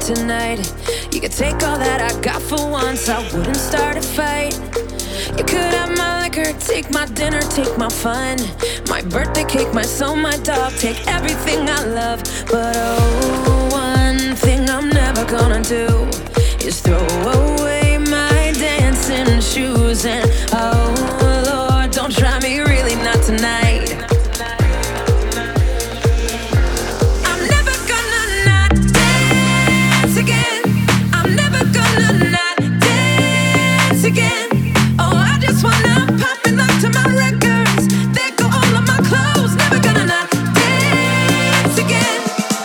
tonight. You could take all that I got for once, I wouldn't start a fight. You could have my liquor, take my dinner, take my fun, my birthday cake, my soul, my dog, take everything I love. But oh, one thing I'm never gonna do is throw away my dancing shoes. And oh Lord, don't try me, really not tonight. I'm never gonna not dance again. I'm never gonna not dance again. Oh, I just wanna pop and lock to my records. There go all of my clothes. Never gonna not dance again.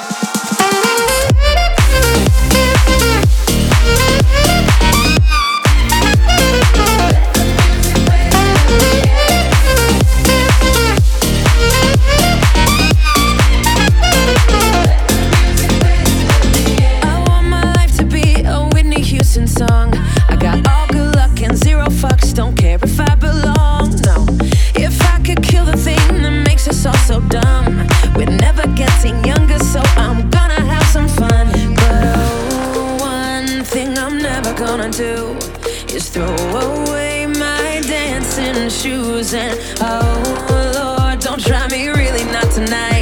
I want my life to be a Whitney Houston song. I got all good luck and zero fucks, don't care if I belong, no. If I could kill the thing that makes us all so dumb, we're never getting younger, so I'm gonna have some fun. But oh, one thing I'm never gonna do is throw away my dancing shoes. And oh Lord, don't try me, really not tonight.